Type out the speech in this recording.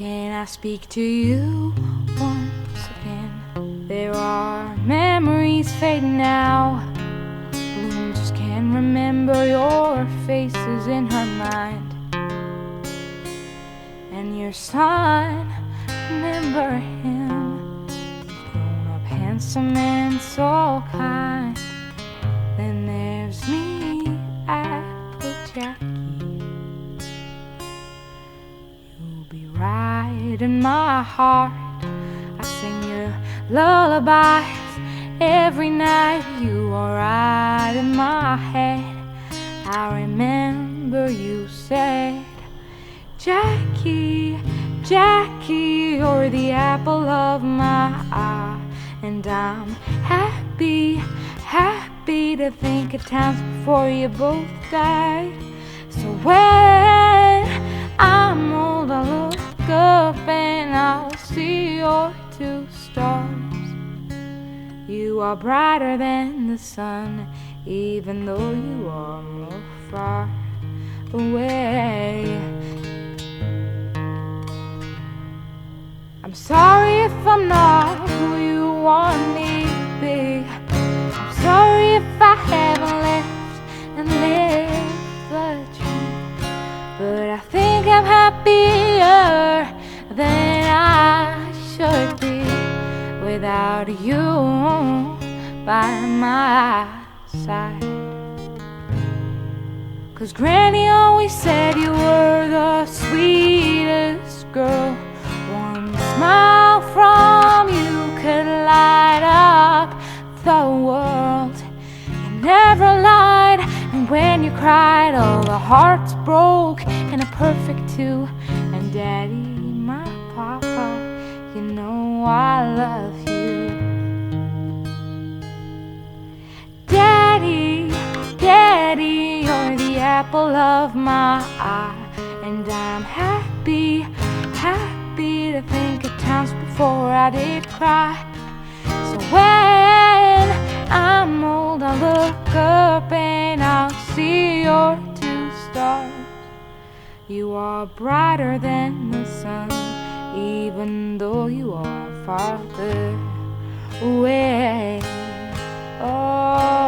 Can I speak to you once again? There are memories fading now. Bloom just can't remember your faces in her mind. And your son, remember him? He's grown up handsome and so kind. Then there's me, Applejacky. You'll be right in my heart. I sing your lullabies every night. You are right in my head. I remember you said, Jackie, Jackie, you're the apple of my eye. And I'm happy, happy to think of times before you both died. So when I'm old, I'll look up and I'll see your two stars. You are brighter than the sun, even though you are more far away. I'm sorry if I'm not who you want me to be. I'm sorry if I haven't left and lived the dream. But I think I'm happier than I should be without you by my side. 'Cause Granny always said you were the sweetest girl. One smile from you could light up the world. You never lied, and when you cried, all the hearts broke in a perfect two. And Daddy, my papa, you know I love you. Daddy, Daddy, you're the apple of my eye. And I'm happy, happy to think of times before I did cry. So when I'm old, I'll look up and I'll see your two stars. You are brighter than the sun, even though you are farther away. Oh.